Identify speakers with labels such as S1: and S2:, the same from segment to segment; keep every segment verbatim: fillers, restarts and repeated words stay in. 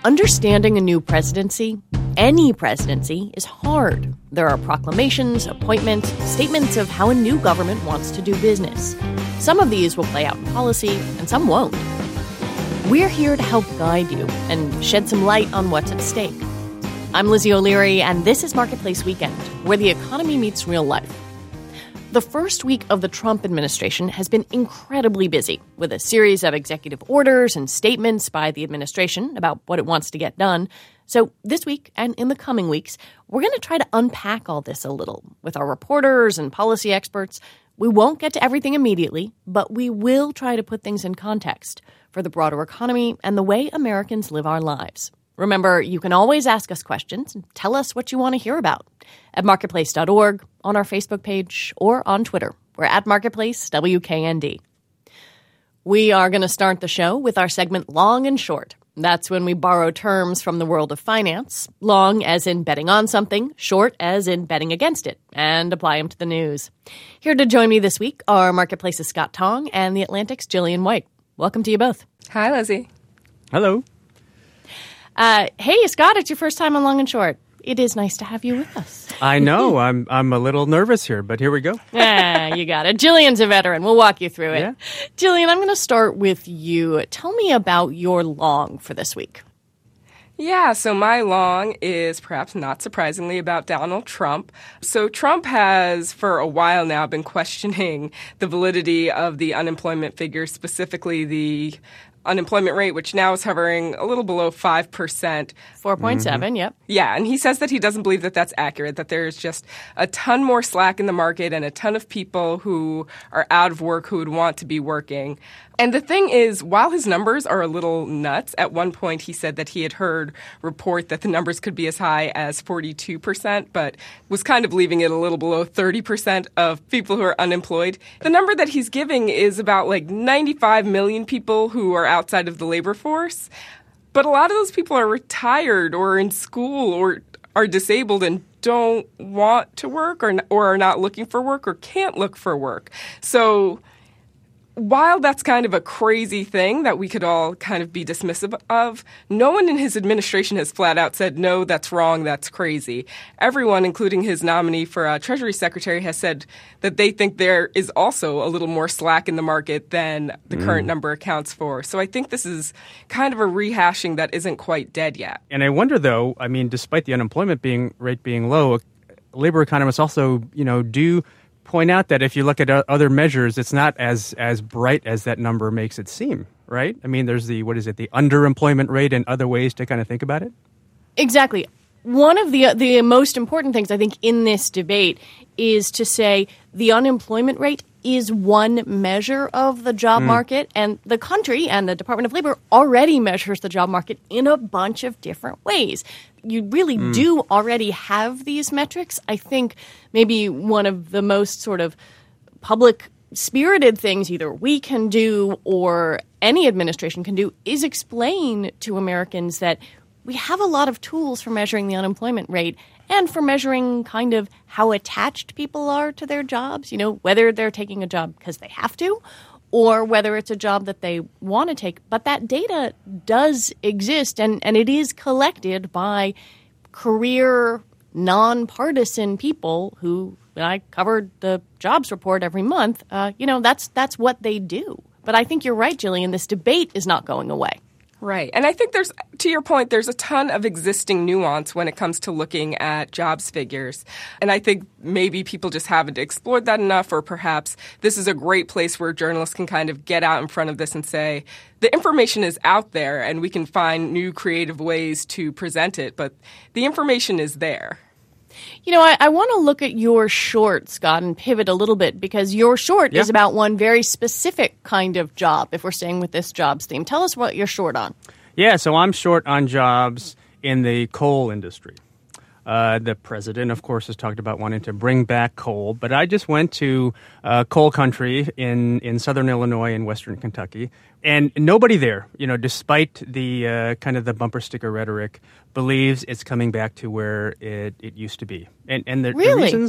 S1: Understanding a new presidency, any presidency, is hard. There are proclamations, appointments, statements of how a new government wants to do business. Some of these will play out in policy, and some won't. We're here to help guide you and shed some light on what's at stake. I'm Lizzie O'Leary, and this is Marketplace Weekend, where the economy meets real life. The first week of the Trump administration has been incredibly busy, with a series of executive orders and statements by the administration about what it wants to get done. So this week and in the coming weeks, we're going to try to unpack all this a little with our reporters and policy experts. We won't get to everything immediately, but we will try to put things in context for the broader economy and the way Americans live our lives. Remember, you can always ask us questions and tell us what you want to hear about at marketplace dot org, on our Facebook page, or on Twitter. We're at Marketplace W K N D. We are going to start the show with our segment Long and Short. That's when we borrow terms from the world of finance, long as in betting on something, short as in betting against it, and apply them to the news. Here to join me this week are Marketplace's Scott Tong and The Atlantic's Jillian White. Welcome to you both.
S2: Hi, Lizzie.
S3: Hello.
S1: Uh, hey, Scott, it's your first time on Long and Short. It is nice to have you with us.
S3: I know. I'm I'm a little nervous here, but here we go.
S1: Yeah, you got it. Jillian's a veteran. We'll walk you through it.
S3: Yeah.
S1: Jillian, I'm going to start with you. Tell me about your long for this week.
S2: Yeah, so my long is perhaps not surprisingly about Donald Trump. So Trump has for a while now been questioning the validity of the unemployment figures, specifically the unemployment rate, which now is hovering a little below five percent.
S1: four point seven, mm-hmm. Yep.
S2: Yeah, and he says that he doesn't believe that that's accurate, that there's just a ton more slack in the market and a ton of people who are out of work who would want to be working. And the thing is, while his numbers are a little nuts, at one point he said that he had heard report that the numbers could be as high as forty-two percent, but was kind of leaving it a little below thirty percent of people who are unemployed. The number that he's giving is about like ninety-five million people who are outside of the labor force. But a lot of those people are retired or in school or are disabled and don't want to work or, or are not looking for work or can't look for work. So while that's kind of a crazy thing that we could all kind of be dismissive of, no one in his administration has flat out said, no, that's wrong, that's crazy. Everyone, including his nominee for uh, Treasury Secretary, has said that they think there is also a little more slack in the market than the mm. current number accounts for. So I think this is kind of a rehashing that isn't quite dead yet.
S3: And I wonder, though, I mean, despite the unemployment being rate being low, labor economists also, you know, do point out that if you look at other measures, it's not as as bright as that number makes it seem, right? I mean, there's the, what is it, the underemployment rate and other ways to kind of think about it?
S1: Exactly. One of the the most important things, I think, in this debate is to say the unemployment rate is one measure of the job mm. market, and the country and the Department of Labor already measures the job market in a bunch of different ways. You really mm. do already have these metrics. I think maybe one of the most sort of public-spirited things either we can do or any administration can do is explain to Americans that we have a lot of tools for measuring the unemployment rate and for measuring kind of how attached people are to their jobs, you know, whether they're taking a job because they have to or whether it's a job that they want to take. But that data does exist, and, and it is collected by career, nonpartisan people who, when I covered the jobs report every month, uh, you know, that's that's what they do. But I think you're right, Jillian, this debate is not going away.
S2: Right. And I think there's, to your point, there's a ton of existing nuance when it comes to looking at jobs figures. And I think maybe people just haven't explored that enough, or perhaps this is a great place where journalists can kind of get out in front of this and say, the information is out there and we can find new creative ways to present it, but the information is there.
S1: You know, I, I want to look at your short, Scott, and pivot a little bit because your short yeah. is about one very specific kind of job, if we're staying with this jobs theme. Tell us what you're short on.
S3: Yeah, so I'm short on jobs in the coal industry. Uh, the president, of course, has talked about wanting to bring back coal, but I just went to uh, coal country in, in southern Illinois and western Kentucky, and nobody there, you know, despite the uh, kind of the bumper sticker rhetoric, believes it's coming back to where it, it used to be. And, and the,
S1: really?
S3: the reasons,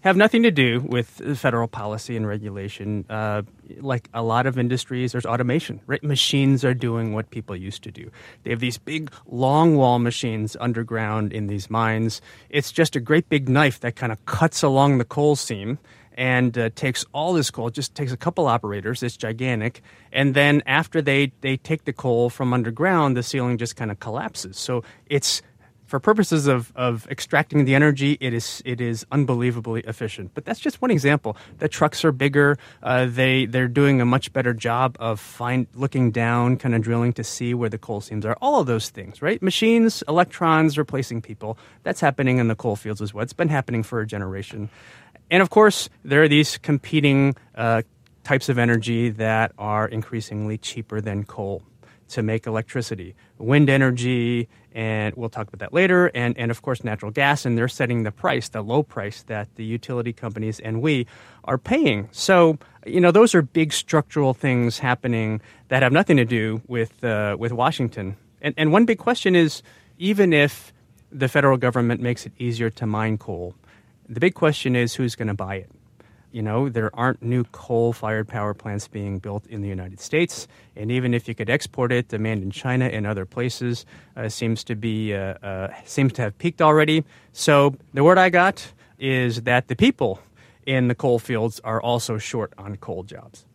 S3: have nothing to do with federal policy and regulation. Uh, like a lot of industries, there's automation, right? Machines are doing what people used to do. They have these big long wall machines underground in these mines. It's just a great big knife that kind of cuts along the coal seam and uh, takes all this coal. It just takes a couple operators. It's gigantic. And then after they, they take the coal from underground, the ceiling just kind of collapses. So it's, for purposes of, of extracting the energy, it is it is unbelievably efficient. But that's just one example. The trucks are bigger. Uh, they, they're doing a much better job of find, looking down, kind of drilling to see where the coal seams are. All of those things, right? Machines, electrons replacing people. That's happening in the coal fields as well. It's been happening for a generation. And of course, there are these competing uh, types of energy that are increasingly cheaper than coal to make electricity. Wind energy, and we'll talk about that later, and, and of course natural gas, and they're setting the price, the low price that the utility companies and we are paying. So, you know, those are big structural things happening that have nothing to do with uh, with Washington. And, and one big question is, even if the federal government makes it easier to mine coal, the big question is who's going to buy it. You know, there aren't new coal-fired power plants being built in the United States, and even if you could export it, demand in China and other places uh, seems to be uh, uh, seems to have peaked already. So the word I got is that the people in the coal fields are also short on coal jobs.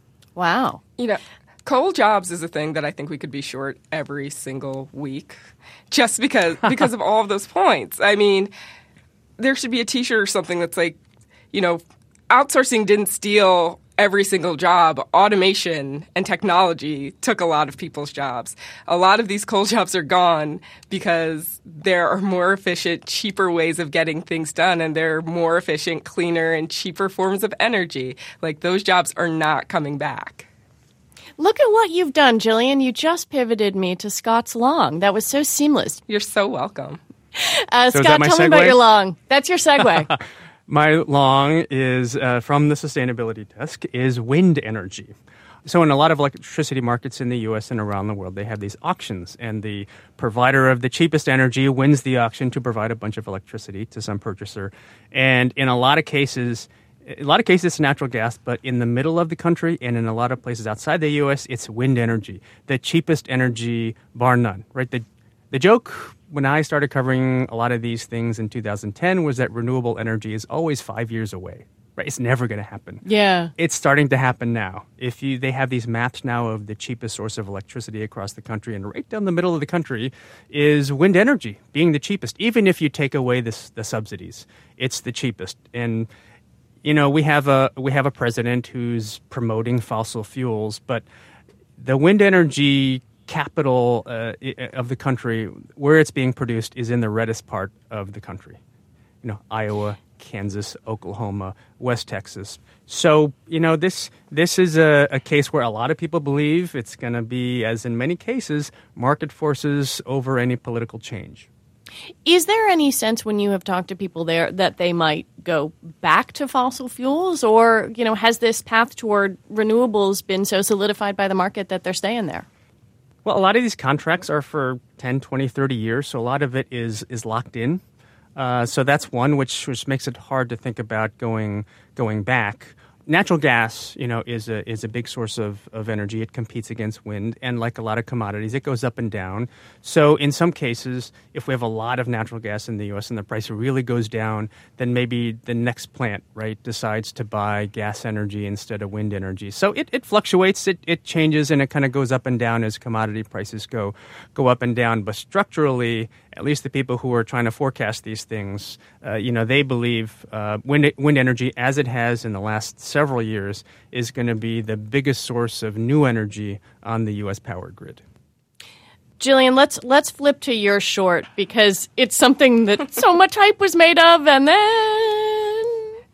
S1: Wow.
S2: You know, coal jobs is a thing that I think we could be short every single week, just because because of all of those points. I mean, there should be a T-shirt or something that's like, you know, outsourcing didn't steal every single job. Automation and technology took a lot of people's jobs. A lot of these coal jobs are gone because there are more efficient, cheaper ways of getting things done, and there are more efficient, cleaner, and cheaper forms of energy. Like, those jobs are not coming back.
S1: Look at what you've done, Jillian. You just pivoted me to Scott's Long. That was so seamless.
S2: You're so welcome.
S1: Uh,
S3: so
S1: Scott, tell
S3: segue?
S1: me about your long. That's your segue.
S3: My long is, uh, from the sustainability desk, is wind energy. So in a lot of electricity markets in the U S and around the world, they have these auctions, and the provider of the cheapest energy wins the auction to provide a bunch of electricity to some purchaser. And in a lot of cases, a lot of cases it's natural gas, but in the middle of the country and in a lot of places outside the U S, it's wind energy, the cheapest energy bar none, right? The, the joke when I started covering a lot of these things in two thousand ten was that renewable energy is always five years away, right? It's never going to happen.
S1: Yeah.
S3: It's starting to happen now. If you, they have these maps now of the cheapest source of electricity across the country, and right down the middle of the country is wind energy being the cheapest. Even if you take away this, the subsidies, it's the cheapest. And, you know, we have a, we have a president who's promoting fossil fuels, but the wind energy capital uh, of the country, where it's being produced, is in the reddest part of the country. You know, Iowa, Kansas, Oklahoma, West Texas. So, you know, this this is a, a case where a lot of people believe it's going to be, as in many cases, market forces over any political change.
S1: Is there any sense when you have talked to people there that they might go back to fossil fuels, or, you know, has this path toward renewables been so solidified by the market that they're staying there?
S3: Well, a lot of these contracts are for ten, twenty, thirty years, so a lot of it is is locked in. Uh, so that's one which which makes it hard to think about going going back. Natural gas, you know, is a is a big source of, of energy. It competes against wind, and like a lot of commodities, it goes up and down. So in some cases, if we have a lot of natural gas in the U S and the price really goes down, then maybe the next plant, right, decides to buy gas energy instead of wind energy. So it, it fluctuates, it it changes, and it kind of goes up and down as commodity prices go go up and down. But structurally, at least the people who are trying to forecast these things, uh, you know, they believe uh, wind wind energy, as it has in the last several years, is going to be the biggest source of new energy on the U S power grid.
S1: Jillian, let's let's flip to your short, because it's something that so much hype was made of, and then...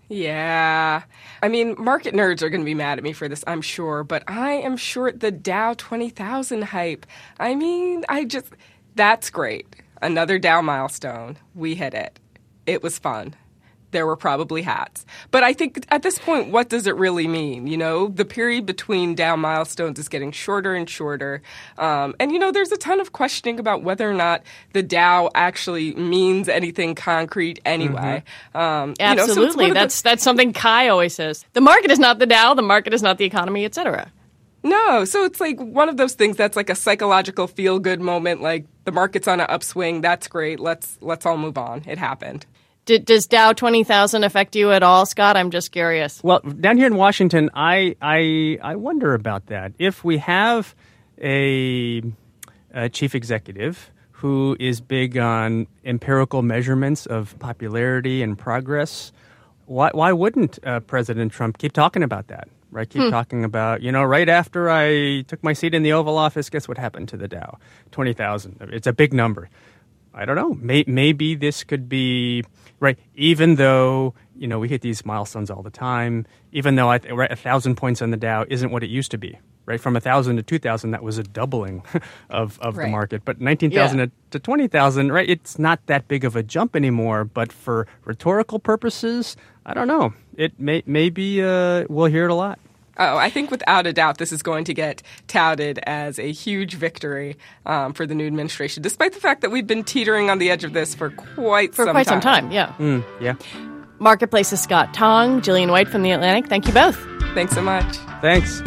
S2: Yeah. I mean, market nerds are going to be mad at me for this, I'm sure, but I am short the Dow twenty thousand hype. I mean, I just... That's great. Another Dow milestone. We hit it. It was fun. there were probably hats. But I think at this point, what does it really mean? You know, the period between Dow milestones is getting shorter and shorter. Um, and, you know, there's a ton of questioning about whether or not the Dow actually means anything concrete anyway.
S1: Mm-hmm.
S2: Um,
S1: Absolutely.
S2: You know, so
S1: that's,
S2: the,
S1: that's something Kai always says. The market is not the Dow, the market is not the economy, et cetera.
S2: No. So it's like one of those things that's like a psychological feel-good moment, like the market's on an upswing. That's great. Let's let's all move on. It happened.
S1: Did, does Dow twenty thousand affect you at all, Scott? I'm just curious.
S3: Well, down here in Washington, I I, I wonder about that. If we have a, a chief executive who is big on empirical measurements of popularity and progress, why why wouldn't uh, President Trump keep talking about that? Right? Keep hmm. talking about, you know, right after I took my seat in the Oval Office, guess what happened to the Dow? twenty thousand. It's a big number. I don't know. May, maybe this could be, right, even though, you know, we hit these milestones all the time, even though I th- right, one thousand points on the Dow isn't what it used to be, right? From one thousand to two thousand, that was a doubling of, of right. the market. But nineteen thousand yeah. to, to twenty thousand, right, it's not that big of a jump anymore. But for rhetorical purposes, I don't know. It may Maybe uh, we'll hear it a lot.
S2: Oh, I think without a doubt this is going to get touted as a huge victory um, for the new administration, despite the fact that we've been teetering on the edge of this for quite
S1: for
S2: some
S1: quite
S2: time.
S1: some time, yeah.
S3: Mm, yeah.
S1: Marketplace's Scott Tong, Gillian White from The Atlantic. Thank you both.
S2: Thanks so much.
S3: Thanks.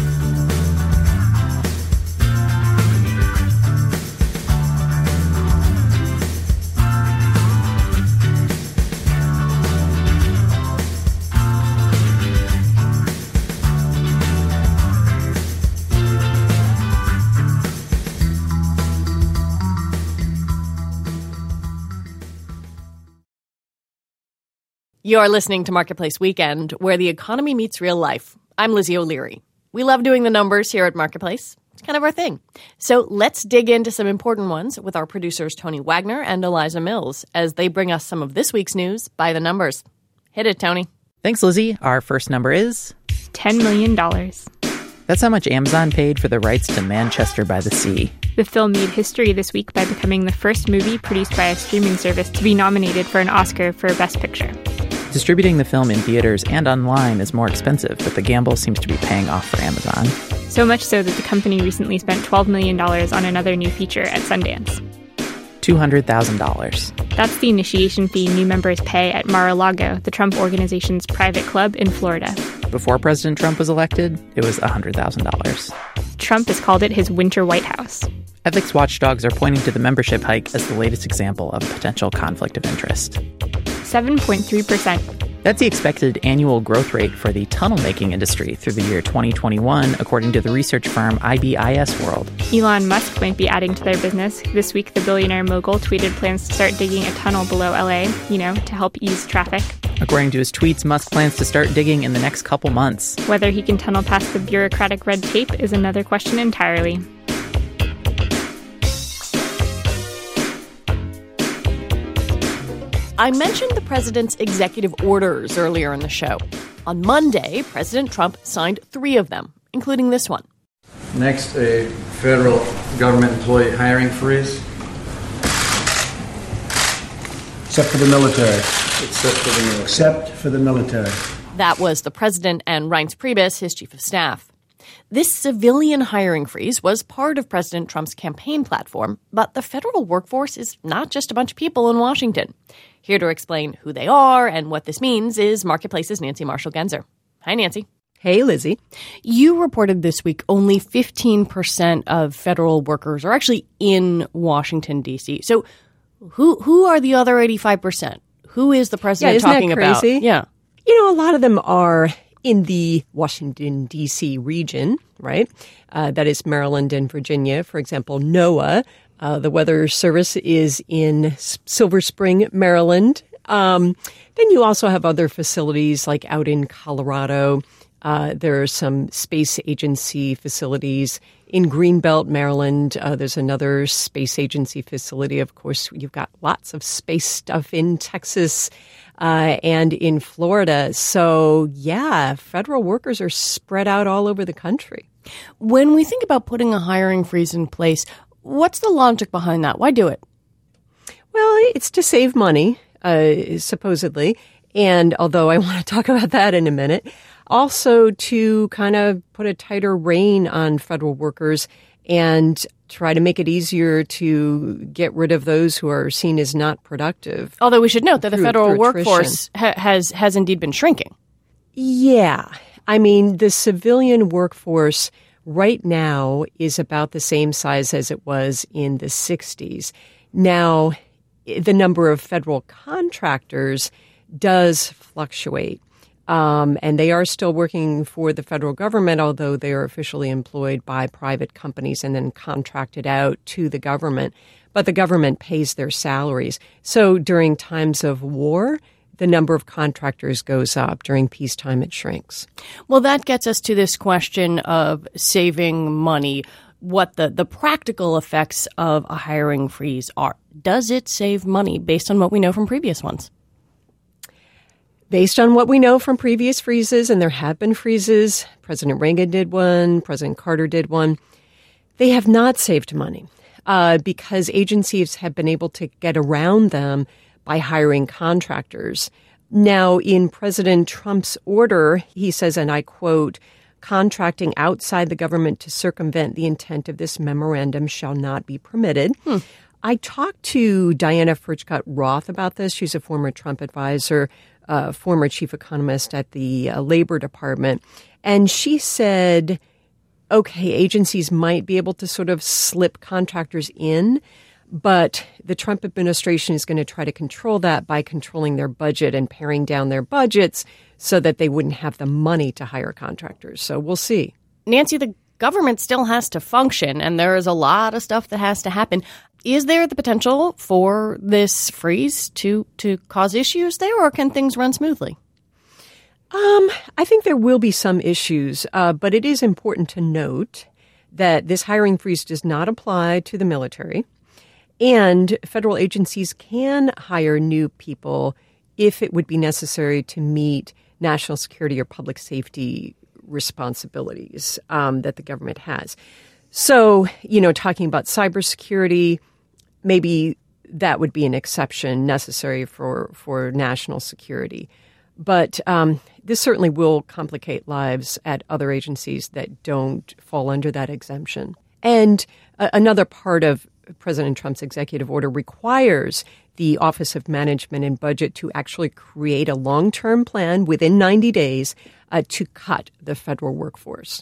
S1: You're listening to Marketplace Weekend, where the economy meets real life. I'm Lizzie O'Leary. We love doing the numbers here at Marketplace. It's kind of our thing. So let's dig into some important ones with our producers Tony Wagner and Eliza Mills as they bring us some of this week's news by the numbers. Hit it, Tony.
S4: Thanks, Lizzie. Our first number is
S5: ten million dollars.
S4: That's how much Amazon paid for the rights to Manchester by the Sea.
S5: The film made history this week by becoming the first movie produced by a streaming service to be nominated for an Oscar for Best Picture.
S4: Distributing the film in theaters and online is more expensive, but the gamble seems to be paying off for Amazon.
S5: So much so that the company recently spent twelve million dollars on another new feature at Sundance.
S4: two hundred thousand dollars.
S5: That's the initiation fee new members pay at Mar-a-Lago, the Trump Organization's private club in Florida.
S4: Before President Trump was elected, it was one hundred thousand dollars.
S5: Trump has called it his winter White House.
S4: Ethics watchdogs are pointing to the membership hike as the latest example of a potential conflict of interest.
S5: seven point three percent.
S4: That's the expected annual growth rate for the tunnel-making industry through the year twenty twenty-one, according to the research firm I B I S World.
S5: Elon Musk might be adding to their business. This week, the billionaire mogul tweeted plans to start digging a tunnel below L A, you know, to help ease traffic.
S4: According to his tweets, Musk plans to start digging in the next couple months.
S5: Whether he can tunnel past the bureaucratic red tape is another question entirely.
S1: I mentioned the president's executive orders earlier in the show. On Monday, President Trump signed three of them, including this one.
S6: Next, a federal government employee hiring freeze.
S7: Except for the military.
S6: Except for the military.
S7: Except for the military.
S1: That was the president and Reince Priebus, his chief of staff. This civilian hiring freeze was part of President Trump's campaign platform, but the federal workforce is not just a bunch of people in Washington. Here to explain who they are and what this means is Marketplace's Nancy Marshall-Genzer. Hi, Nancy.
S8: Hey, Lizzie.
S1: You reported this week only fifteen percent of federal workers are actually in Washington, D C. So who who are the other eighty-five percent? Who is the president
S8: yeah, isn't
S1: talking
S8: that crazy?
S1: about? Yeah.
S8: You know, a lot of them are in the Washington, D C region, right? Uh, that is Maryland and Virginia. For example, NOAA, uh, the Weather Service, is in Silver Spring, Maryland. Um, then you also have other facilities like out in Colorado. Uh, there are some space agency facilities in Greenbelt, Maryland. Uh, there's another space agency facility. Of course, you've got lots of space stuff in Texas uh, and in Florida. So, yeah, federal workers are spread out all over the country.
S1: When we think about putting a hiring freeze in place, what's the logic behind that? Why do it?
S8: Well, it's to save money, uh, supposedly. And although I want to talk about that in a minute, also to kind of put a tighter rein on federal workers and try to make it easier to get rid of those who are seen as not productive.
S1: Although we should note that the
S8: through,
S1: federal
S8: through
S1: workforce ha- has has indeed been shrinking.
S8: Yeah. I mean, the civilian workforce right now is about the same size as it was in the sixties. Now, the number of federal contractors does fluctuate. Um, and they are still working for the federal government, although they are officially employed by private companies and then contracted out to the government. But the government pays their salaries. So during times of war, the number of contractors goes up. During peacetime, it shrinks.
S1: Well, that gets us to this question of saving money, what the, the practical effects of a hiring freeze are. Does it save money based on what we know from previous ones?
S8: Based on what we know from previous freezes, and there have been freezes, President Reagan did one, President Carter did one, they have not saved money uh, because agencies have been able to get around them by hiring contractors. Now, in President Trump's order, he says, and I quote, "Contracting outside the government to circumvent the intent of this memorandum shall not be permitted." Hmm. I talked to Diana Furchtgott-Roth about this. She's a former Trump advisor, uh, former chief economist at the uh, Labor Department. And she said, okay, agencies might be able to sort of slip contractors in, but the Trump administration is going to try to control that by controlling their budget and paring down their budgets so that they wouldn't have the money to hire contractors. So we'll see.
S1: Nancy, the government still has to function, and there is a lot of stuff that has to happen. Is there the potential for this freeze to, to cause issues there, or can things run smoothly?
S8: Um, I think there will be some issues, uh, but it is important to note that this hiring freeze does not apply to the military, and federal agencies can hire new people if it would be necessary to meet national security or public safety responsibilities um, that the government has. So, you know, talking about cybersecurity, maybe that would be an exception necessary for, for national security. But um, this certainly will complicate lives at other agencies that don't fall under that exemption. And uh, another part of President Trump's executive order requires the Office of Management and Budget to actually create a long-term plan within ninety days uh, to cut the federal workforce.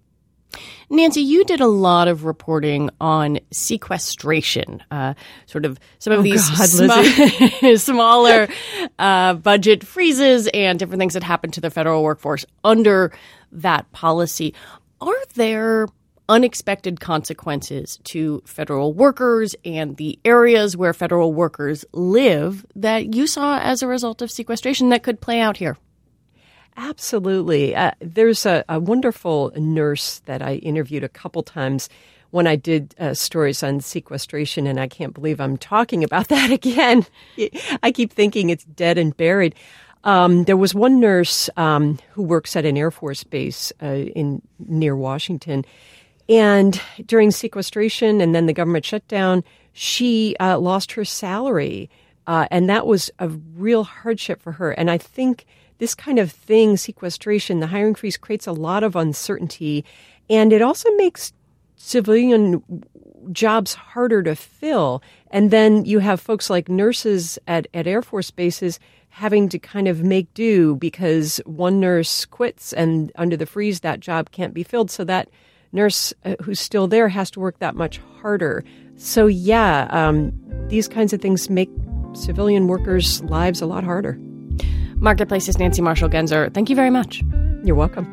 S1: Nancy, you did a lot of reporting on sequestration, uh, sort of some of
S8: oh
S1: these
S8: God,
S1: sm- smaller uh, budget freezes and different things that happen to the federal workforce under that policy. Are there unexpected consequences to federal workers and the areas where federal workers live that you saw as a result of sequestration that could play out here?
S8: Absolutely. Uh, there's a, a wonderful nurse that I interviewed a couple times when I did uh, stories on sequestration, and I can't believe I'm talking about that again. I keep thinking it's dead and buried. Um, there was one nurse um, who works at an Air Force base uh, in near Washington, and during sequestration and then the government shutdown, she uh, lost her salary, uh, and that was a real hardship for her. And I think this kind of thing, sequestration, the hiring freeze, creates a lot of uncertainty, and it also makes civilian jobs harder to fill. And then you have folks like nurses at, at Air Force bases having to kind of make do because one nurse quits, and under the freeze, that job can't be filled. So that nurse uh, who's still there has to work that much harder. So yeah, um, these kinds of things make civilian workers' lives a lot harder.
S1: Marketplace's Nancy Marshall-Genzer, thank you very much.
S8: You're welcome.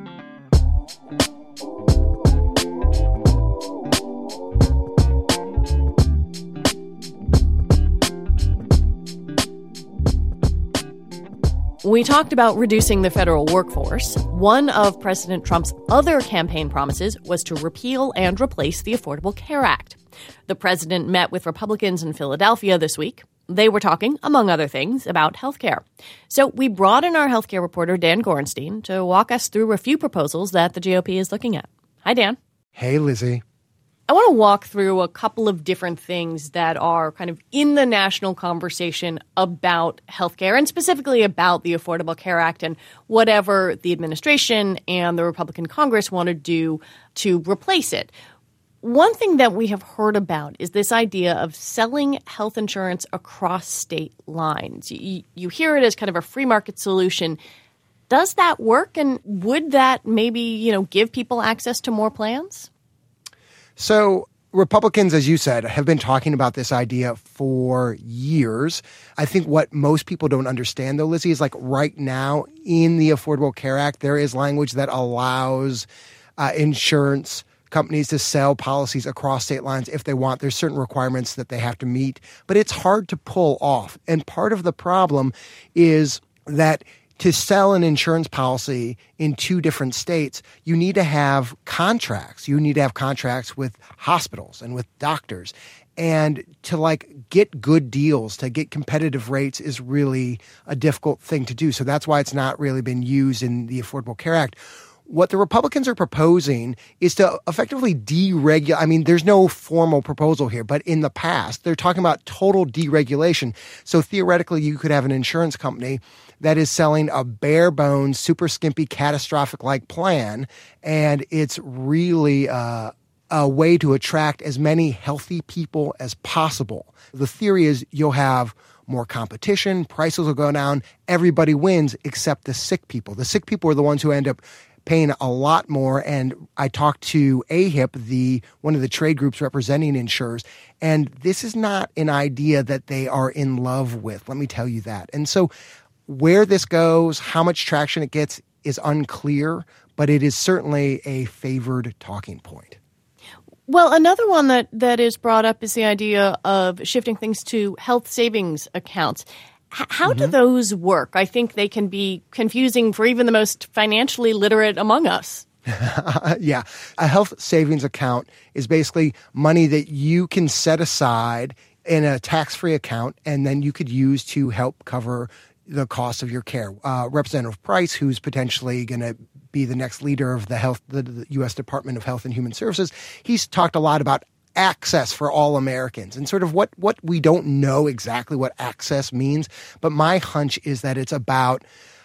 S1: We talked about reducing the federal workforce. One of President Trump's other campaign promises was to repeal and replace the Affordable Care Act. The president met with Republicans in Philadelphia this week. They were talking, among other things, about health care. So we brought in our healthcare reporter, Dan Gorenstein, to walk us through a few proposals that the G O P is looking at. Hi, Dan.
S9: Hey, Lizzie.
S1: I want to walk through a couple of different things that are kind of in the national conversation about healthcare and specifically about the Affordable Care Act and whatever the administration and the Republican Congress want to do to replace it. One thing that we have heard about is this idea of selling health insurance across state lines. You, you hear it as kind of a free market solution. Does that work? And would that maybe, you know, give people access to more plans?
S9: So Republicans, as you said, have been talking about this idea for years. I think what most people don't understand, though, Lizzie, is like right now in the Affordable Care Act, there is language that allows uh, insurance companies to sell policies across state lines if they want. There's certain requirements that they have to meet, but it's hard to pull off. And part of the problem is that to sell an insurance policy in two different states, you need to have contracts. You need to have contracts with hospitals and with doctors. And to like get good deals, to get competitive rates is really a difficult thing to do. So that's why it's not really been used in the Affordable Care Act. What the Republicans are proposing is to effectively deregulate. I mean, there's no formal proposal here, but in the past, they're talking about total deregulation. So theoretically, you could have an insurance company that is selling a bare bones, super skimpy, catastrophic-like plan, and it's really uh, a way to attract as many healthy people as possible. The theory is you'll have more competition, prices will go down, everybody wins except the sick people. The sick people are the ones who end up paying a lot more. And I talked to A H I P, the one of the trade groups representing insurers, and this is not an idea that they are in love with. Let me tell you that. And so where this goes, how much traction it gets is unclear, but it is certainly a favored talking point.
S1: Well, another one that, that is brought up is the idea of shifting things to health savings accounts. How mm-hmm. do those work? I think they can be confusing for even the most financially literate among us.
S9: Yeah. A health savings account is basically money that you can set aside in a tax-free account, and then you could use to help cover the cost of your care. Uh, Representative Price, who's potentially going to be the next leader of the health, the, the U S Department of Health and Human Services, he's talked a lot about access for all Americans and sort of what, what we don't know exactly what access means. But my hunch is that it's about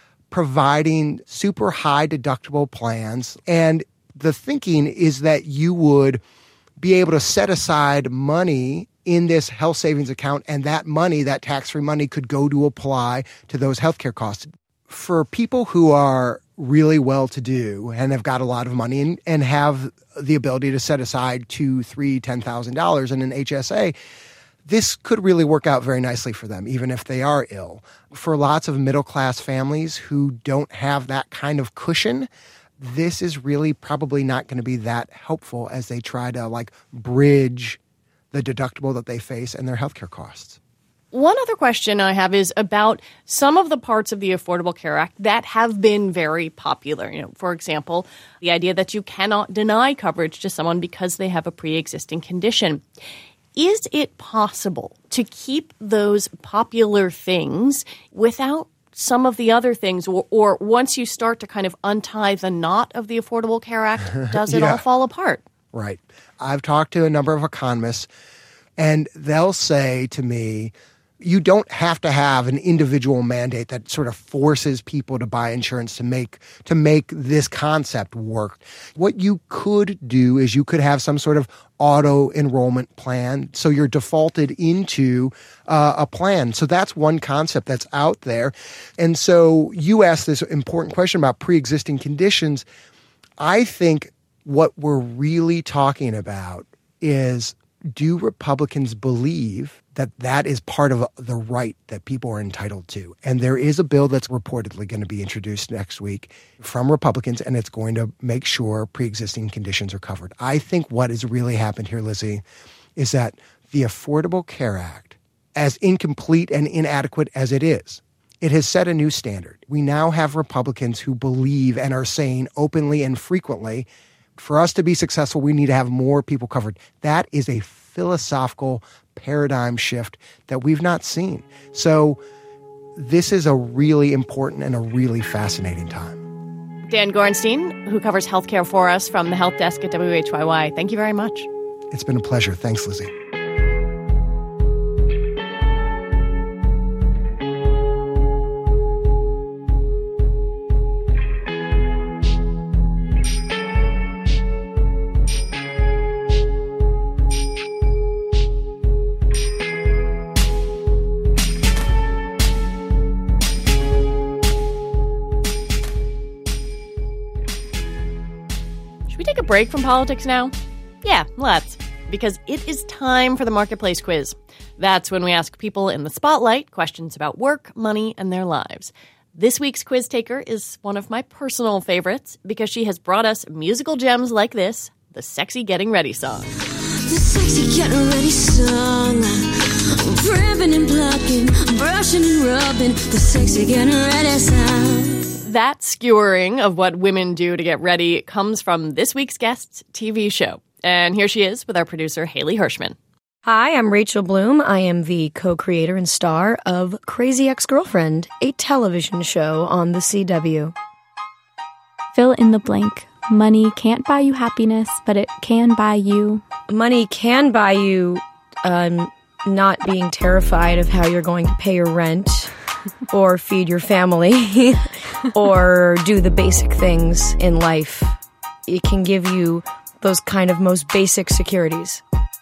S9: providing super high deductible plans. And the thinking is that you would be able to set aside money in this health savings account, and that money, that tax-free money, could go to apply to those healthcare costs. For people who are really well-to-do and have got a lot of money and, and have the ability to set aside two, three, ten thousand dollars in an H S A, this could really work out very nicely for them, even if they are ill. For lots of middle-class families who don't have that kind of cushion, this is really probably not going to be that helpful as they try to like bridge the deductible that they face and their healthcare costs.
S1: One other question I have is about some of the parts of the Affordable Care Act that have been very popular. You know, for example, the idea that you cannot deny coverage to someone because they have a pre-existing condition. Is it possible to keep those popular things without some of the other things, or, or once you start to kind of untie the knot of the Affordable Care Act, does it yeah. all fall apart?
S9: Right. I've talked to a number of economists, and they'll say to me, you don't have to have an individual mandate that sort of forces people to buy insurance to make to make this concept work. What you could do is you could have some sort of auto enrollment plan, so you're defaulted into uh, a plan. So that's one concept that's out there. And so you asked this important question about pre-existing conditions. I think what we're really talking about is, do Republicans believe that that is part of the right that people are entitled to? And there is a bill that's reportedly going to be introduced next week from Republicans, and it's going to make sure pre-existing conditions are covered. I think what has really happened here, Lizzie, is that the Affordable Care Act, as incomplete and inadequate as it is, it has set a new standard. We now have Republicans who believe and are saying openly and frequently, for us to be successful, we need to have more people covered. That is a philosophical paradigm shift that we've not seen. So this is a really important and a really fascinating time.
S1: Dan Gorenstein, who covers healthcare for us from the Health Desk at W H Y Y, thank you very much.
S9: It's been a pleasure. Thanks, Lizzie.
S1: Should we take a break from politics now? Yeah, let's. Because it is time for the Marketplace Quiz. That's when we ask people in the spotlight questions about work, money, and their lives. This week's quiz taker is one of my personal favorites because she has brought us musical gems like this, the Sexy Getting Ready song.
S10: The sexy getting ready song. Primping and plucking, brushing and rubbing. The sexy getting ready song.
S1: That skewering of what women do to get ready comes from this week's guest's T V show. And here she is with our producer, Haley Hirschman.
S11: Hi, I'm Rachel Bloom. I am the co-creator and star of Crazy Ex-Girlfriend, a television show on the C W.
S5: Fill in the blank. Money can't buy you happiness, but it can buy you...
S11: Money can buy you um, not being terrified of how you're going to pay your rent or feed your family or do the basic things in life. It can give you those kind of most basic securities.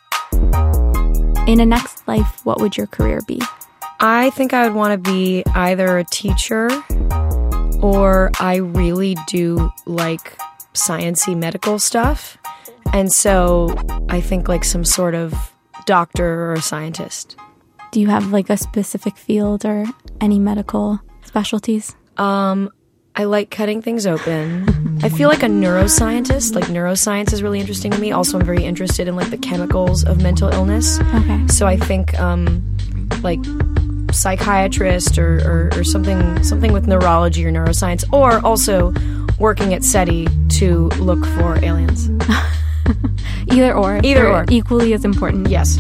S5: In a next life, what would your career be?
S11: I think I would want to be either a teacher or I really do like science-y medical stuff. And so I think like some sort of doctor or a scientist.
S5: Do you have like a specific field or any medical specialties?
S11: Um, I like cutting things open. I feel like a neuroscientist. Like neuroscience is really interesting to me. Also, I'm very interested in like the chemicals of mental illness.
S5: Okay.
S11: So I think um, like psychiatrist or, or, or something something with neurology or neuroscience, or also working at SETI to look for aliens.
S5: Either or.
S11: Either or.
S5: Equally as important.
S11: Yes.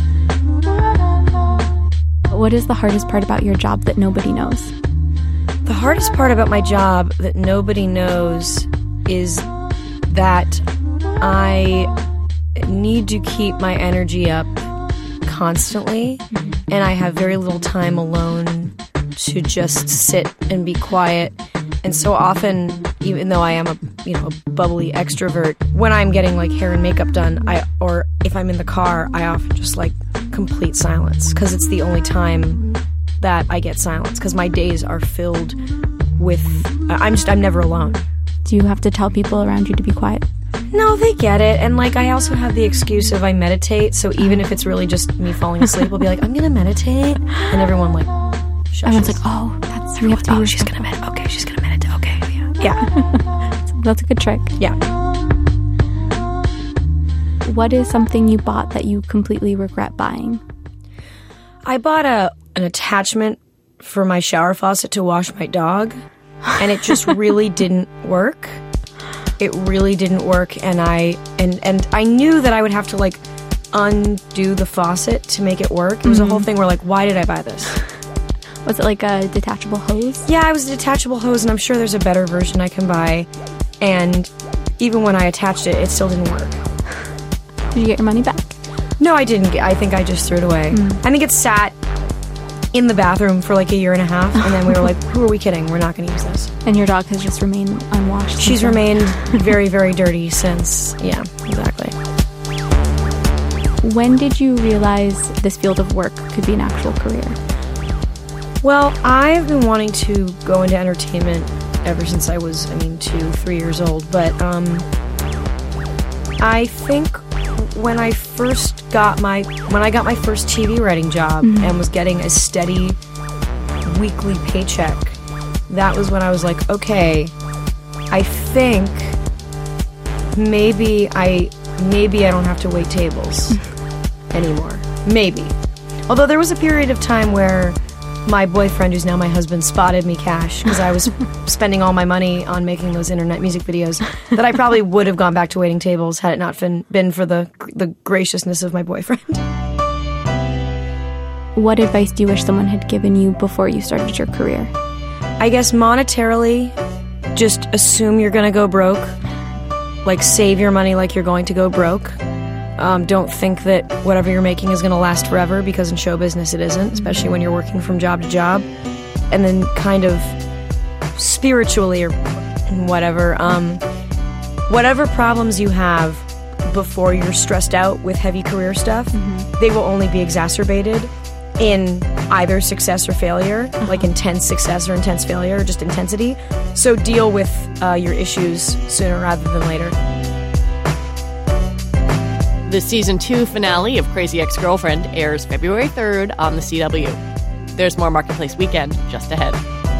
S5: What is the hardest part about your job that nobody knows?
S11: The hardest part about my job that nobody knows is that I need to keep my energy up constantly, and I have very little time alone to just sit and be quiet. And so often, even though I am a you know a bubbly extrovert, when I'm getting like hair and makeup done, I or if I'm in the car, I often just like complete silence because it's the only time that I get silence because my days are filled with I'm just I'm never alone.
S5: Do you have to tell people around you to be quiet?
S11: No, they get it. And like I also have the excuse of I meditate, so even if it's really just me falling asleep, I'll be like, I'm gonna meditate, and everyone like shushes.
S5: Everyone's like, oh, that's we have to.
S11: Oh,
S5: be
S11: she's gonna meditate. Okay, she's gonna meditate. Okay, yeah,
S5: yeah. That's a good trick.
S11: Yeah.
S5: What is something you bought that you completely regret buying?
S11: I bought a an attachment for my shower faucet to wash my dog, and it just really didn't work. It really didn't work, and I and and I knew that I would have to like undo the faucet to make it work. It was mm-hmm. a whole thing where like, why did I buy this?
S5: Was it like a detachable hose?
S11: Yeah, it was a detachable hose, and I'm sure there's a better version I can buy. And even when I attached it, it still didn't work.
S5: Did you get your money back?
S11: No, I didn't. I think I just threw it away. Mm. I think it sat in the bathroom for like a year and a half, and then we were like, who are we kidding? We're not going to use this.
S5: And your dog has just remained unwashed?
S11: She's remained very, very dirty since, yeah, exactly.
S5: When did you realize this field of work could be an actual career?
S11: Well, I've been wanting to go into entertainment ever since I was, I mean, two, three years old, but um, I think when I first got my when I got my first T V writing job mm-hmm. and was getting a steady weekly paycheck, that was when I was like, okay, I think maybe I maybe I don't have to wait tables anymore. Maybe. Although there was a period of time where my boyfriend, who's now my husband, spotted me cash because I was spending all my money on making those internet music videos that I probably would have gone back to waiting tables had it not been, been for the the graciousness of my boyfriend.
S5: What advice do you wish someone had given you before you started your career?
S11: I guess monetarily, just assume you're going to go broke. Like, save your money like you're going to go broke. Um, don't think that whatever you're making is going to last forever, because in show business it isn't, especially when you're working from job to job. And then kind of spiritually or whatever, um, whatever problems you have before you're stressed out with heavy career stuff, mm-hmm. they will only be exacerbated in either success or failure, uh-huh. like intense success or intense failure, or just intensity. So deal with uh, your issues sooner rather than later.
S1: The season two finale of Crazy Ex-Girlfriend airs February third on the C W. There's more Marketplace Weekend just ahead.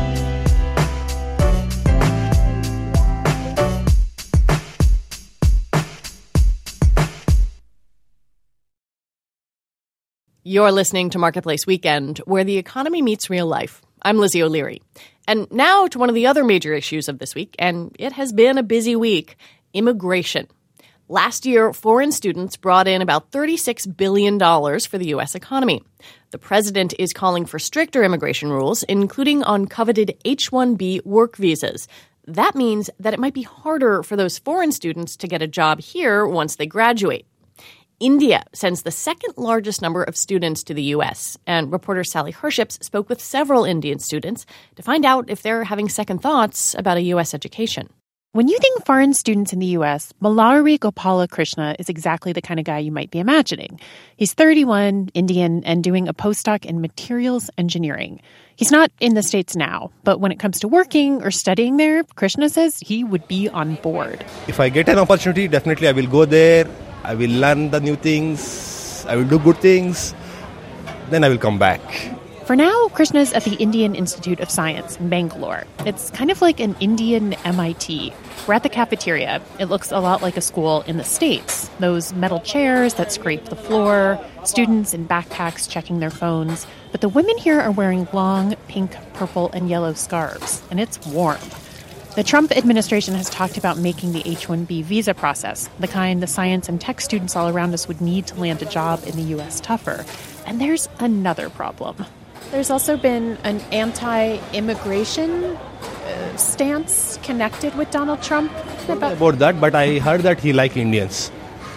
S1: You're listening to Marketplace Weekend, where the economy meets real life. I'm Lizzie O'Leary. And now to one of the other major issues of this week, and it has been a busy week, immigration. Last year, foreign students brought in about thirty-six billion dollars for the U S economy. The president is calling for stricter immigration rules, including on coveted H one B work visas. That means that it might be harder for those foreign students to get a job here once they graduate. India sends the second largest number of students to the U S, and reporter Sally Herships spoke with several Indian students to find out if they're having second thoughts about a U S education.
S12: When you think foreign students in the U S, Malari Gopalakrishna is exactly the kind of guy you might be imagining. He's thirty-one, Indian, and doing a postdoc in materials engineering. He's not in the States now, but when it comes to working or studying there, Krishna says he would be on board.
S13: If I get an opportunity, definitely I will go there. I will learn the new things. I will do good things. Then I will come back.
S12: For now, Krishna's at the Indian Institute of Science in Bangalore. It's kind of like an Indian M I T. We're at the cafeteria. It looks a lot like a school in the States. Those metal chairs that scrape the floor, students in backpacks checking their phones. But the women here are wearing long pink, purple, and yellow scarves, and it's warm. The Trump administration has talked about making the H one B visa process, the kind the science and tech students all around us would need to land a job in the U S, tougher. And there's another problem. There's also been an anti-immigration uh, stance connected with Donald Trump.
S13: About, about that, but I heard that he likes Indians.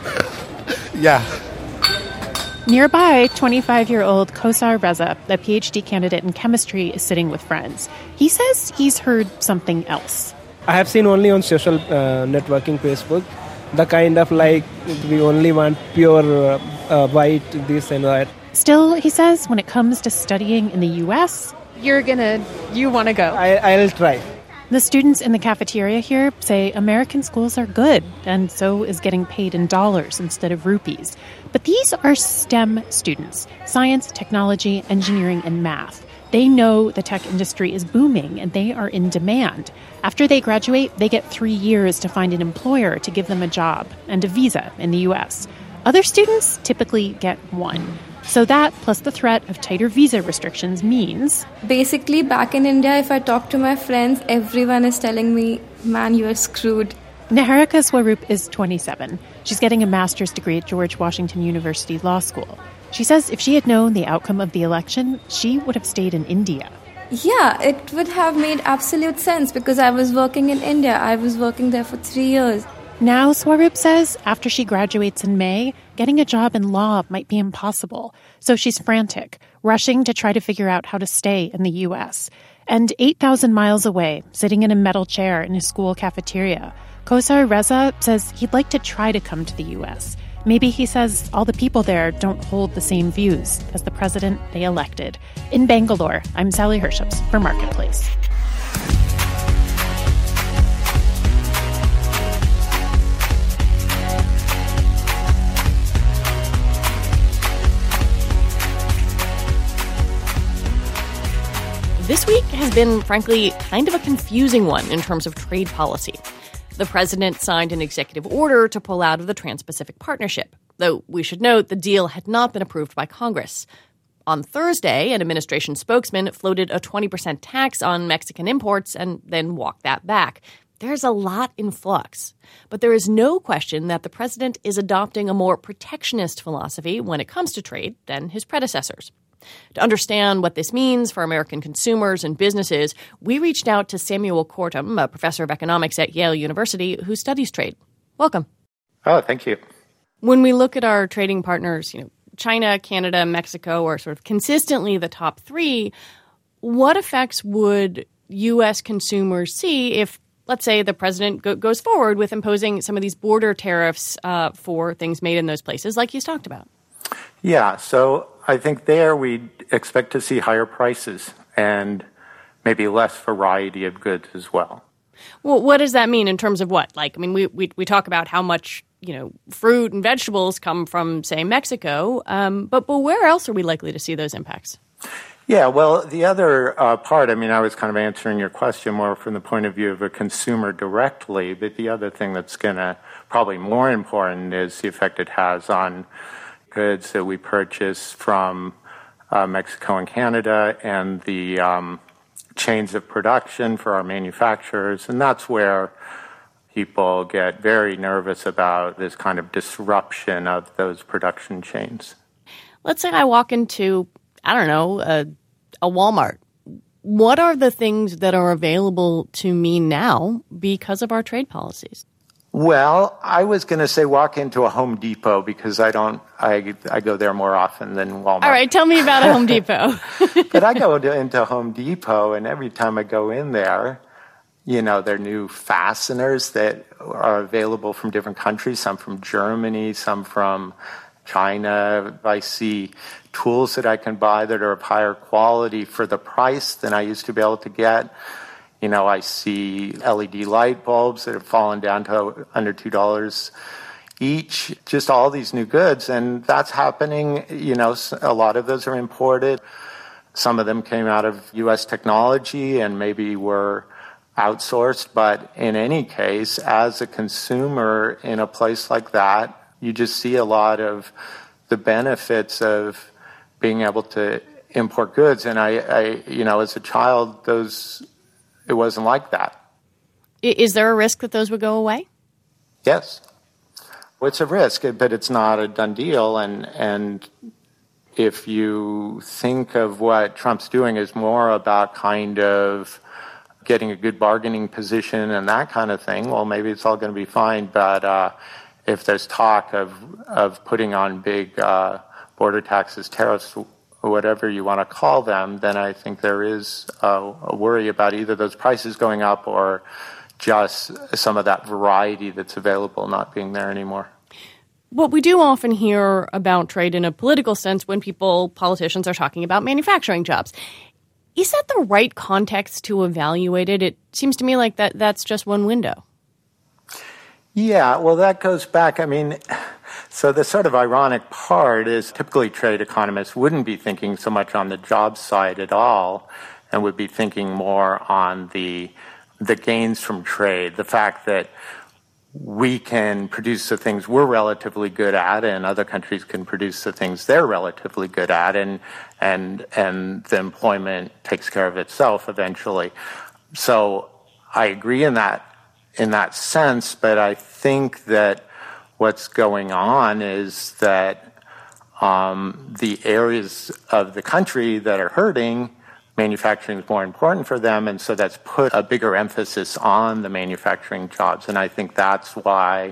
S13: Yeah.
S12: Nearby, twenty-five-year-old Kosar Reza, a P H D candidate in chemistry, is sitting with friends. He says he's heard something else.
S14: I have seen only on social uh, networking Facebook, the kind of like, we only want pure uh, uh, white, this and that.
S12: Still, he says, when it comes to studying in the U S, you're gonna, you want to go.
S14: I, I'll try.
S12: The students in the cafeteria here say American schools are good, and so is getting paid in dollars instead of rupees. But these are STEM students, science, technology, engineering, and math. They know the tech industry is booming, and they are in demand. After they graduate, they get three years to find an employer to give them a job and a visa in the U S. Other students typically get one. So that, plus the threat of tighter visa restrictions, means...
S15: Basically, back in India, if I talk to my friends, everyone is telling me, man, you are screwed.
S12: Niharika Swaroop is twenty-seven. She's getting a master's degree at George Washington University Law School. She says if she had known the outcome of the election, she would have stayed in India.
S15: Yeah, it would have made absolute sense because I was working in India. I was working there for three years.
S12: Now, Swaroop says, after she graduates in May, getting a job in law might be impossible. So she's frantic, rushing to try to figure out how to stay in the U S. And eight thousand miles away, sitting in a metal chair in his school cafeteria, Kosar Reza says he'd like to try to come to the U S. Maybe, he says, all the people there don't hold the same views as the president they elected. In Bangalore, I'm Sally Herships for Marketplace.
S1: This week has been, frankly, kind of a confusing one in terms of trade policy. The president signed an executive order to pull out of the Trans-Pacific Partnership, though we should note the deal had not been approved by Congress. On Thursday, an administration spokesman floated a twenty percent tax on Mexican imports and then walked that back. There's a lot in flux, but there is no question that the president is adopting a more protectionist philosophy when it comes to trade than his predecessors. To understand what this means for American consumers and businesses, we reached out to Samuel Kortum, a professor of economics at Yale University who studies trade. Welcome.
S16: Oh, thank you.
S1: When we look at our trading partners, you know, China, Canada, Mexico are sort of consistently the top three. What effects would U S consumers see if, let's say, the president go- goes forward with imposing some of these border tariffs uh, for things made in those places like he's talked about?
S16: Yeah, so I think there we'd expect to see higher prices and maybe less variety of goods as well.
S1: Well, what does that mean in terms of what? Like, I mean, we we, we talk about how much, you know, fruit and vegetables come from, say, Mexico, um, but, but where else are we likely to see those impacts?
S16: Yeah, well, the other uh, part, I mean, I was kind of answering your question more from the point of view of a consumer directly, but the other thing that's going to probably more important is the effect it has on goods that we purchase from uh, Mexico and Canada and the um, chains of production for our manufacturers. And that's where people get very nervous about this kind of disruption of those production chains.
S1: Let's say I walk into, I don't know, a, a Walmart. What are the things that are available to me now because of our trade policies?
S16: Well, I was going to say walk into a Home Depot because I don't, I, I go there more often than Walmart.
S1: All right, tell me about a Home Depot.
S16: But I go to, into Home Depot, and every time I go in there, you know, there are new fasteners that are available from different countries, some from Germany, some from China. I see tools that I can buy that are of higher quality for the price than I used to be able to get. You know, I see L E D light bulbs that have fallen down to under two dollars each, just all these new goods. And that's happening. You know, a lot of those are imported. Some of them came out of U S technology and maybe were outsourced. But in any case, as a consumer in a place like that, you just see a lot of the benefits of being able to import goods. And I, I you know, as a child, those... it wasn't like that.
S1: Is there a risk that those would go away?
S16: Yes. Well, it's a risk, but it's not a done deal. And and if you think of what Trump's doing is more about kind of getting a good bargaining position and that kind of thing, well, maybe it's all going to be fine. But uh, if there's talk of, of putting on big uh, border taxes, tariffs, or whatever you want to call them, then I think there is a, a worry about either those prices going up or just some of that variety that's available not being there anymore.
S1: What we do often hear about trade in a political sense when people, politicians, are talking about manufacturing jobs. Is that the right context to evaluate it? It seems to me like that that's just one window.
S16: Yeah, well, that goes back, I mean... So the sort of ironic part is typically trade economists wouldn't be thinking so much on the job side at all and would be thinking more on the the gains from trade, the fact that we can produce the things we're relatively good at and other countries can produce the things they're relatively good at, and and and the employment takes care of itself eventually. So I agree in that in that sense, but I think that what's going on is that um, the areas of the country that are hurting, manufacturing is more important for them, and so that's put a bigger emphasis on the manufacturing jobs. And I think that's why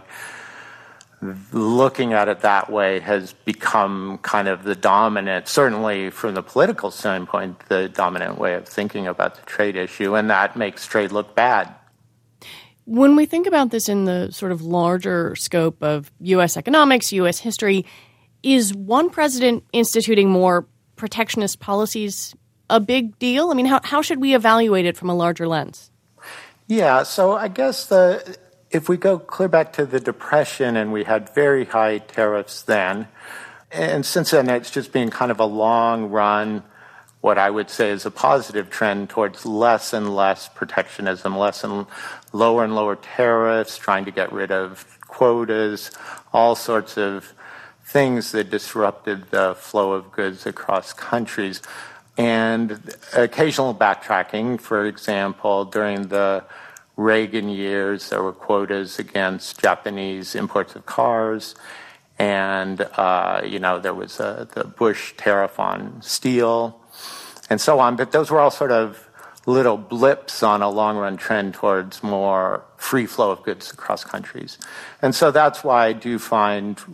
S16: looking at it that way has become kind of the dominant, certainly from the political standpoint, the dominant way of thinking about the trade issue, and that makes trade look bad.
S1: When we think about this in the sort of larger scope of U S economics, U S history, is one president instituting more protectionist policies a big deal? I mean, how how should we evaluate it from a larger lens?
S16: Yeah, so I guess the if we go clear back to the Depression, and we had very high tariffs then, and since then it's just been kind of a long run, what I would say is a positive trend towards less and less protectionism, less and lower and lower tariffs, trying to get rid of quotas, all sorts of things that disrupted the flow of goods across countries. And occasional backtracking, for example, during the Reagan years, there were quotas against Japanese imports of cars. And, uh, you know, there was uh, the Bush tariff on steel and so on. But those were all sort of little blips on a long-run trend towards more free flow of goods across countries. And so that's why I do find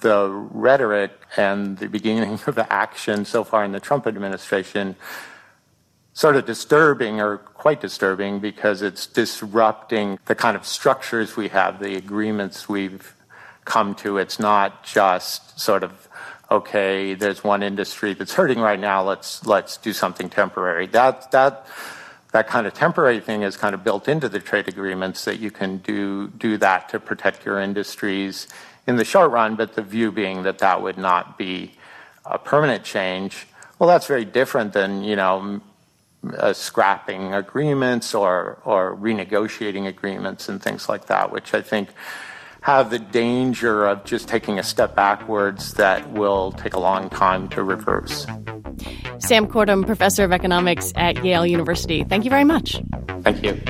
S16: the rhetoric and the beginning of the action so far in the Trump administration sort of disturbing, or quite disturbing, because it's disrupting the kind of structures we have, the agreements we've come to. It's not just sort of, okay, there's one industry that's hurting right now, let's let's do something temporary. That that that kind of temporary thing is kind of built into the trade agreements, that you can do do that to protect your industries in the short run, but the view being that that would not be a permanent change. Well, that's very different than, you know, Uh, scrapping agreements or or renegotiating agreements and things like that, which I think have the danger of just taking a step backwards that will take a long time to reverse.
S1: Sam Kortum, professor of economics at Yale University. Thank you very much.
S16: Thank you.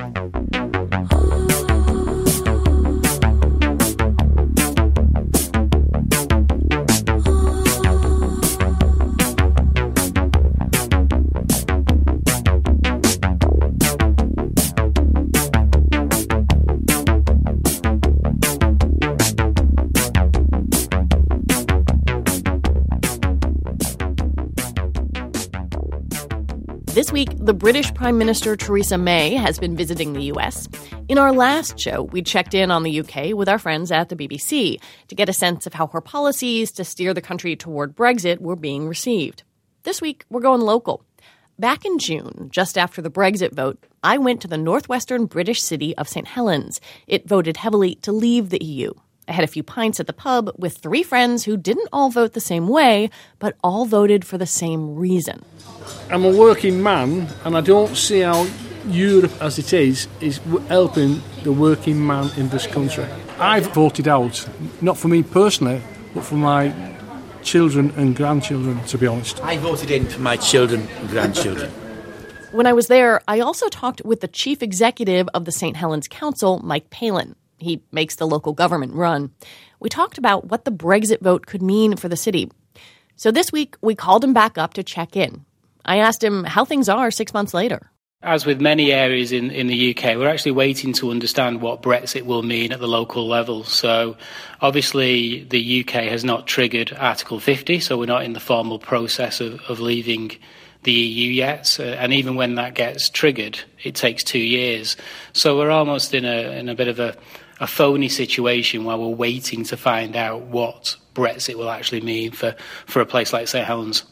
S1: This week, the British Prime Minister Theresa May has been visiting the U S. In our last show, we checked in on the U K with our friends at the B B C to get a sense of how her policies to steer the country toward Brexit were being received. This week, we're going local. Back in June, just after the Brexit vote, I went to the northwestern British city of Saint Helens. It voted heavily to leave the E U. I had a few pints at the pub with three friends who didn't all vote the same way, but all voted for the same reason.
S17: I'm a working man, and I don't see how Europe as it is is helping the working man in this country. I've voted out, not for me personally, but for my children and grandchildren, to be honest.
S18: I voted in for my children and grandchildren.
S1: When I was there, I also talked with the chief executive of the Saint Helens Council, Mike Palin. He makes the local government run. We talked about what the Brexit vote could mean for the city. So this week, we called him back up to check in. I asked him how things are six months later.
S19: As with many areas in, in the U K, we're actually waiting to understand what Brexit will mean at the local level. So obviously the U K has not triggered Article fifty, so we're not in the formal process of, of leaving the E U yet. Uh, and even when that gets triggered, it takes two years. So we're almost in a in a bit of a, a phony situation where we're waiting to find out what Brexit will actually mean for, for a place like Saint Helens.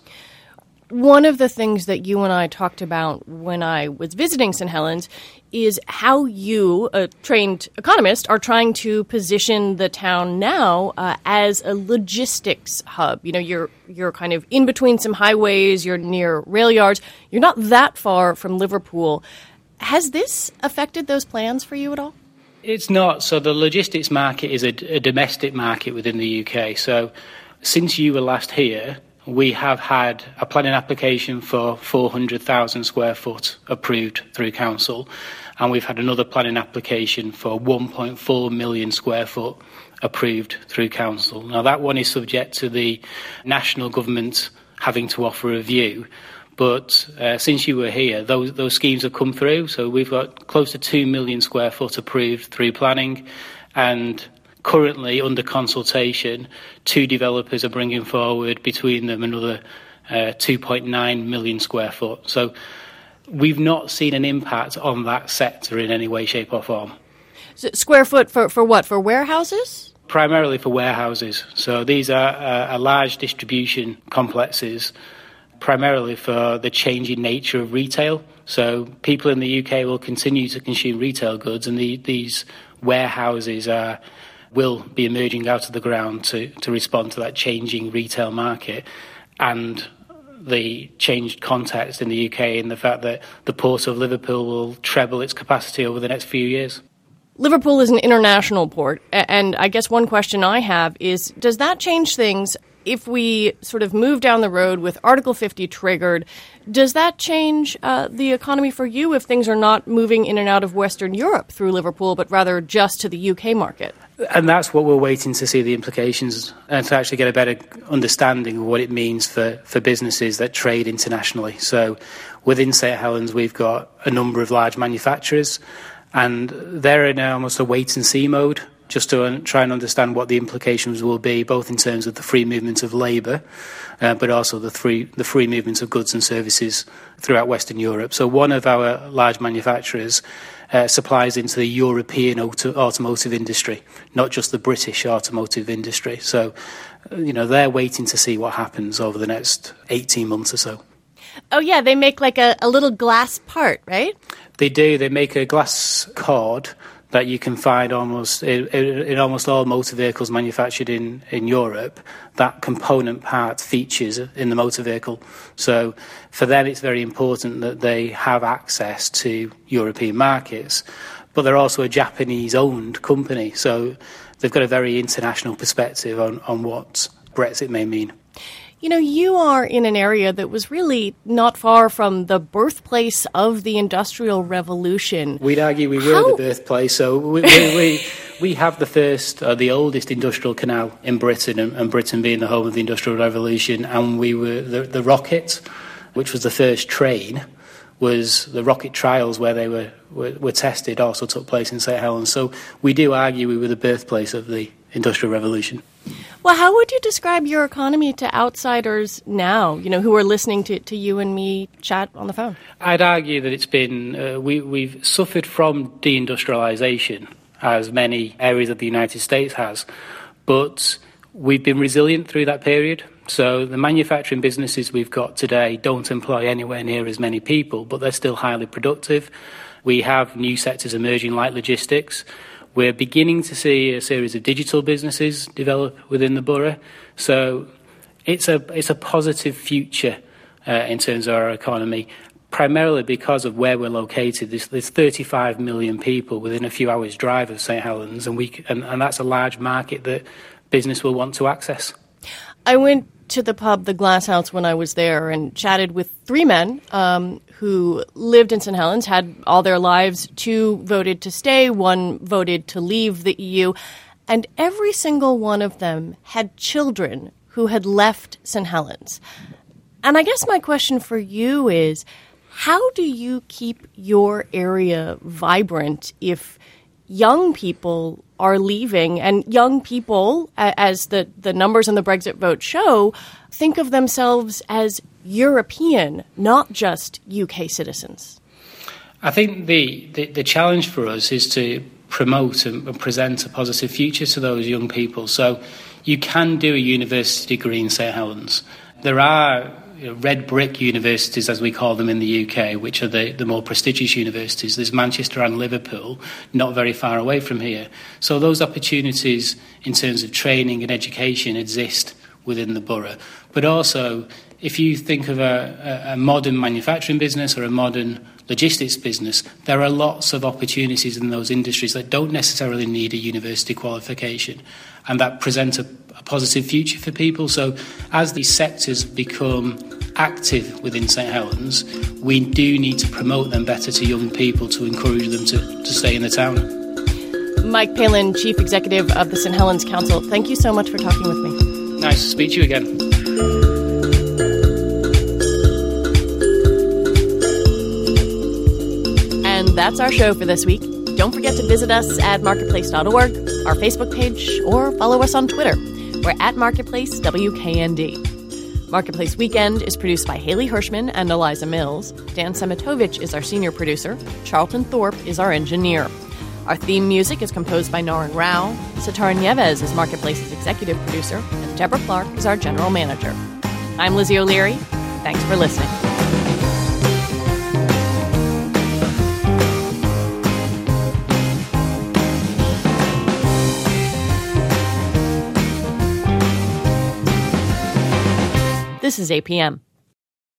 S1: One of the things that you and I talked about when I was visiting Saint Helens is how you, a trained economist, are trying to position the town now uh, as a logistics hub. You know, you're you're kind of in between some highways, you're near rail yards, you're not that far from Liverpool. Has this affected those plans for you at all?
S19: It's not. So the logistics market is a, a domestic market within the U K. So since you were last here, we have had a planning application for four hundred thousand square foot approved through council, and we've had another planning application for one point four million square foot approved through council. Now, that one is subject to the national government having to offer a view, but uh, since you were here, those, those schemes have come through. So we've got close to two million square foot approved through planning, and currently under consultation, two developers are bringing forward between them another uh, two point nine million square foot. So we've not seen an impact on that sector in any way, shape or form.
S1: So square foot for, for what? For warehouses?
S19: Primarily for warehouses. So these are uh, are large distribution complexes, primarily for the changing nature of retail. So people in the U K will continue to consume retail goods, and the, these warehouses are will be emerging out of the ground to, to respond to that changing retail market and the changed context in the U K and the fact that the Port of Liverpool will treble its capacity over the next few years.
S1: Liverpool is an international port, and I guess one question I have is, does that change things if we sort of move down the road with Article fifty triggered? Does that change uh, the economy for you if things are not moving in and out of Western Europe through Liverpool, but rather just to the U K market?
S19: And that's what we're waiting to see the implications and to actually get a better understanding of what it means for, for businesses that trade internationally. So within Saint Helens, we've got a number of large manufacturers, and they're in almost a wait-and-see mode just to un- try and understand what the implications will be, both in terms of the free movement of labour, uh, but also the free the free movement of goods and services throughout Western Europe. So one of our large manufacturers uh, supplies into the European auto- automotive industry, not just the British automotive industry. So, you know, they're waiting to see what happens over the next eighteen months or so.
S1: Oh, yeah, they make like a, a little glass part, right?
S19: They do. They make a glass cord that you can find almost in, in almost all motor vehicles manufactured in, in Europe. That component part features in the motor vehicle. So for them, it's very important that they have access to European markets. But they're also a Japanese-owned company, so they've got a very international perspective on, on what Brexit may mean.
S1: You know, you are in an area that was really not far from the birthplace of the Industrial Revolution.
S19: We'd argue we were
S1: How?
S19: the birthplace. So we we, we, we have the first, uh, the oldest industrial canal in Britain, and, and Britain being the home of the Industrial Revolution. And we were the, the rocket, which was the first train, was the rocket trials where they were, were, were tested, also took place in Saint Helens. So we do argue we were the birthplace of the Industrial Revolution.
S1: Well, how would you describe your economy to outsiders now, you know, who are listening to, to you and me chat on the phone?
S19: I'd argue that it's been, uh, we, we've suffered from deindustrialisation, as many areas of the United States has, but we've been resilient through that period. So the manufacturing businesses we've got today don't employ anywhere near as many people, but they're still highly productive. We have new sectors emerging like logistics. We're beginning to see a series of digital businesses develop within the borough. So it's a it's a positive future uh, in terms of our economy, primarily because of where we're located. There's, there's thirty-five million people within a few hours' drive of Saint Helens, and we and, and that's a large market that business will want to access.
S1: I went to the pub, the Glass House, when I was there and chatted with three men um, who lived in Saint Helens, had all their lives. Two voted to stay, one voted to leave the E U. And every single one of them had children who had left Saint Helens. And I guess my question for you is, how do you keep your area vibrant if young people are leaving, and young people, as the, the numbers in the Brexit vote show, think of themselves as European, not just U K citizens?
S19: I think the, the, the challenge for us is to promote and, and present a positive future to those young people. So you can do a university degree in Saint Helens. There are you know, red brick universities, as we call them in the U K, which are the, the more prestigious universities. There's Manchester and Liverpool, not very far away from here. So those opportunities in terms of training and education exist within the borough. But also, if you think of a, a, a modern manufacturing business or a modern logistics business, there are lots of opportunities in those industries that don't necessarily need a university qualification, and that present a, a positive future for people. So as these sectors become active within Saint Helens, we do need to promote them better to young people to encourage them to, to stay in the town.
S1: Mike Palin, Chief Executive of the Saint Helens Council, thank you so much for talking with me.
S19: Nice to speak to you again.
S1: And that's our show for this week. Don't forget to visit us at marketplace dot org, our Facebook page, or follow us on Twitter. We're at Marketplace W K N D. Marketplace Weekend is produced by Haley Hirschman and Eliza Mills. Dan Semitovich is our senior producer. Charlton Thorpe is our engineer. Our theme music is composed by Naran Rao. Sitar Nieves is Marketplace's executive producer. And Deborah Clark is our general manager. I'm Lizzie O'Leary. Thanks for listening. This is A P M.